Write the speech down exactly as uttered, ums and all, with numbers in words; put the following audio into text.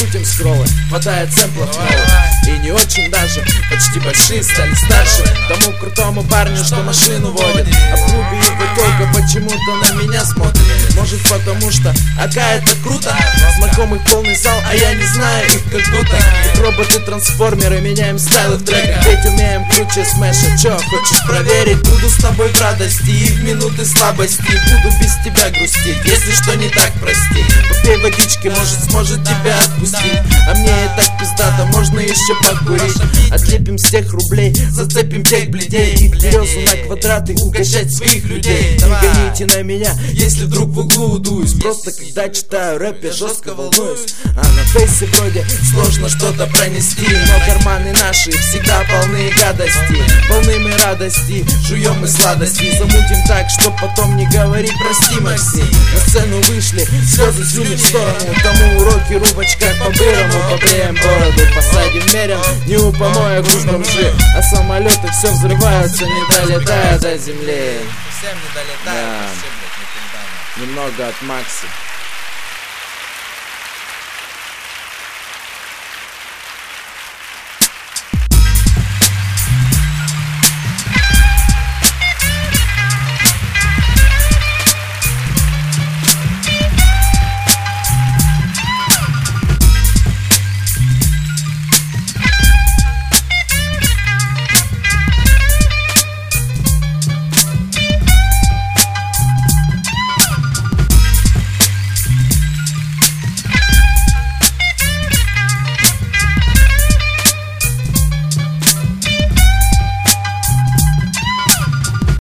крутим скроллы, хватает сэмплов новых. И не очень даже, почти большие стали старше. Тому крутому парню, что машину водит, а в клубе его только почему-то на меня смотрит. Может потому что ака это круто, знакомых полный зал, а я не знаю их как будто. Роботы-трансформеры, меняем стайлы в треках, ведь умеем круче смеша. Чё, хочешь проверить? Буду с тобой в радости и в минуты слабости. Буду без тебя грустить, если что не так, прости. Попей водички, может сможет тебя отпустить. А мне и так пиздато, можно еще покурить. Отлепим с тех рублей, зацепим тех бледей и березу на квадраты угощать своих людей. Не гоните на меня, если вдруг в углу удуюсь. Просто когда читаю рэп, я жестко волнуюсь. А на фейсе вроде сложно что-то пронести, но карманы наши всегда полны гадости. Полны мы радости, жуем мы сладости. Замутим так, чтоб потом не говорить прости, Макси. На сцену вышли, слезы слюни в сторону. Тому уроки рубочка по-бырому. Побреем бороду, посадим мерен, не у помоек уж бомжи. А самолеты все взрываются, не долетая до земли. Совсем не долетая, Да. вообще, блядь, никогда. Немного от Макси.